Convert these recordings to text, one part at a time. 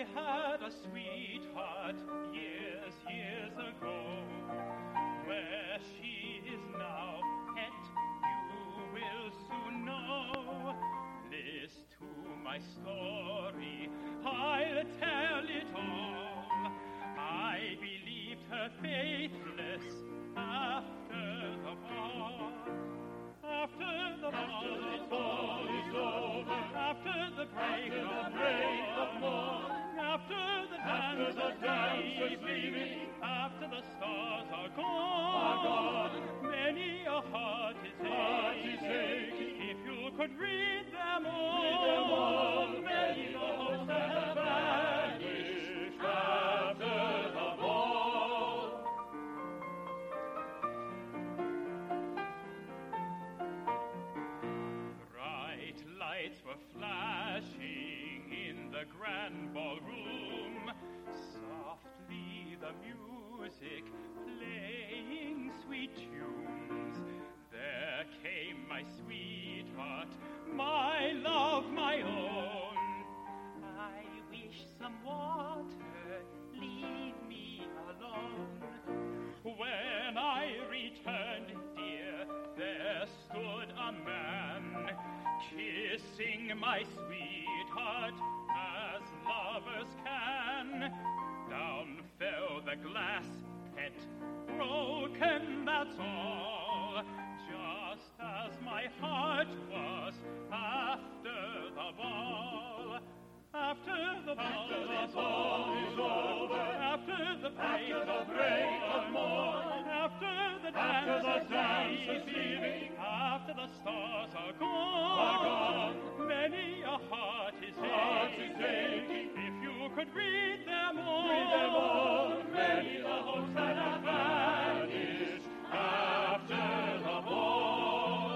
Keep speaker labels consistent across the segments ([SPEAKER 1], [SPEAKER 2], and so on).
[SPEAKER 1] had a sweetheart years ago. Where she is now, pet, you will soon know. List to my story, I'll tell it all. I believed her faithless after the ball. After the ball is over, after the break of morn, after the dance is leaving, after the stars are gone, many a heart is aching. If you could read them all, many the hopes that have vanished after the ball. Bright lights were flashing in the grand ballroom, softly the music playing sweet tunes. There came my sweetheart, my love, my own. I wish some water, leave me alone. When I returned, dear, there stood a man, kissing my sweetheart as lovers can. Down fell the glass, pet, broken, that's all. Just as my heart was after the ball. After the ball is over, after the break of morn, after the dance is leaving, after the stars are gone, many a heart is aching. If you could read them all, many the hopes that have vanished after the ball.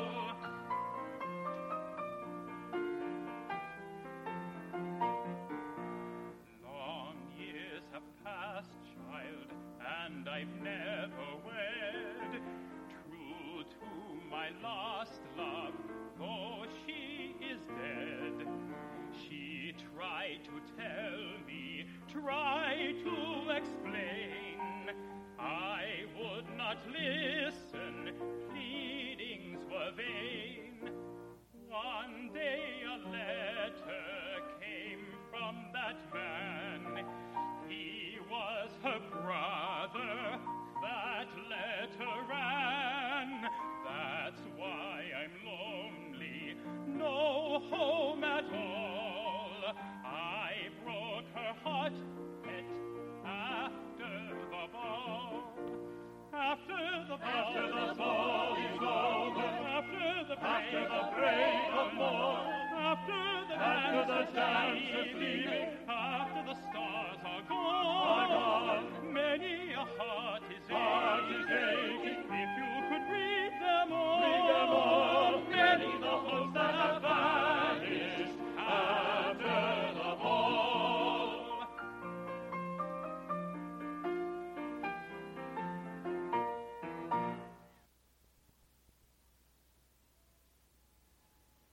[SPEAKER 1] Long years have passed, child, and I've never wed. True to my last love, though she is dead. She tried to tell me, tried to explain. I would not listen, pleadings were vain. One day a letter came from that man. He was her brother, that letter ran. That's why I'm lonely, no home at all. I broke her heart, pet, after the ball. After the ball is over, after the break of morn, after the dance is leaving, after the stars are gone, many a heart is aching.